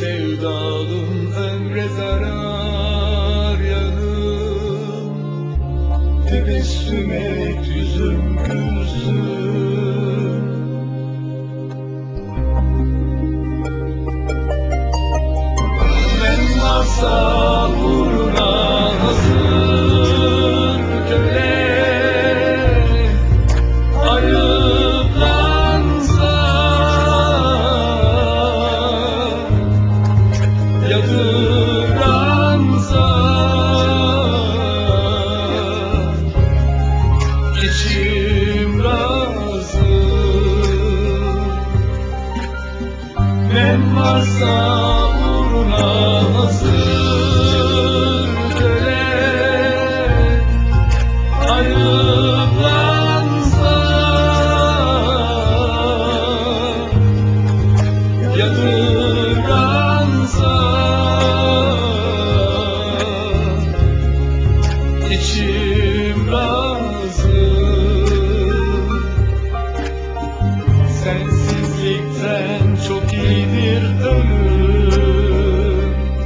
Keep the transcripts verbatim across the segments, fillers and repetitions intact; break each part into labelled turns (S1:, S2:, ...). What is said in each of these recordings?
S1: sevdalım, ömre zarar yanım. Tebessüm et, yüzüm gülsün. Ben varsa uğruna hazır köle, ayıplansa, yadıransa, içim razı. Ben varsa uğruna hazır köle, ayıplansa, yadırgansa, içim razı. Sensizlikten çok iyidir ölüm.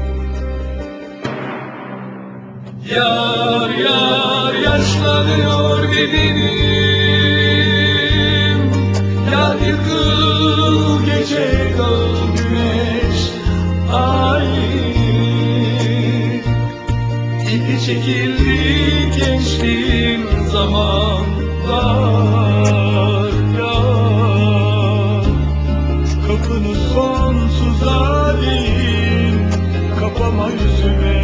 S1: Yar yar yaşlanıyor bedenim, yar yıkıl gece dağıl güneş ay. İpi çekildi gençliğim zamanlar yar. Kapını sonsuza değil, kapama yüzüme.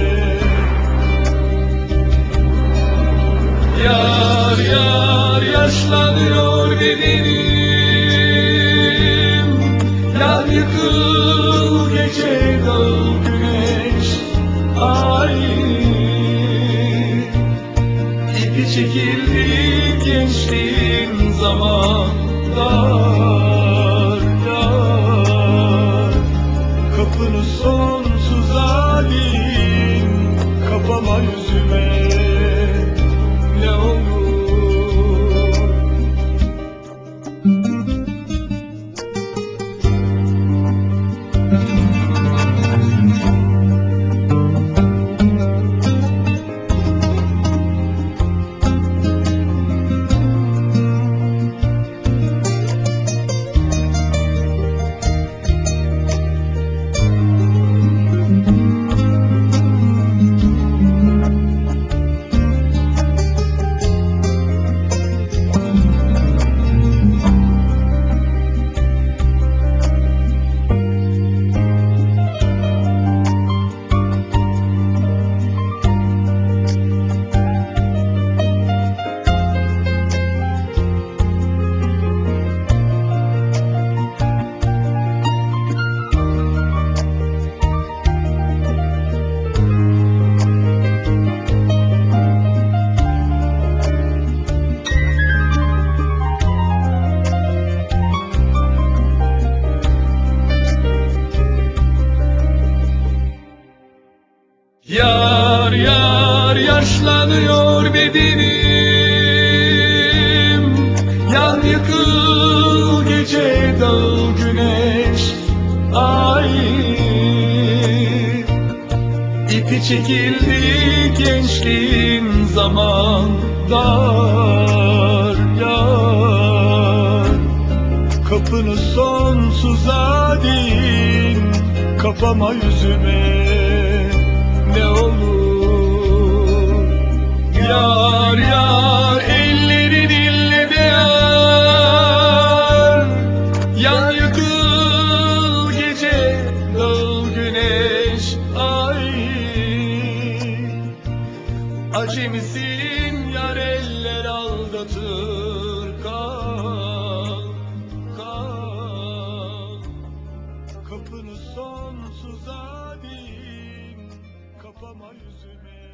S1: Yar yar yaşlanıyor bedenim, yar yıkıl gece dağıl güneş ay. İpi çekildi gençliğim zamanlar yar. Kapını sonsuza değil, kapama yüzüme ne olur. Yar yar yaşlanıyor bedenim, yan yıkıl gece dağıl güneş ay. İpi çekildi gençliğin zamanlar yar. Kapını sonsuza değil, kapama yüzüme ne olur. Yar yar ellerin ille de yar, yan yıkıl gece dağıl güneş ay. Acemisin yar, eller aldatır, kal kal. Kapını sonsuza değil, kapama yüzüme.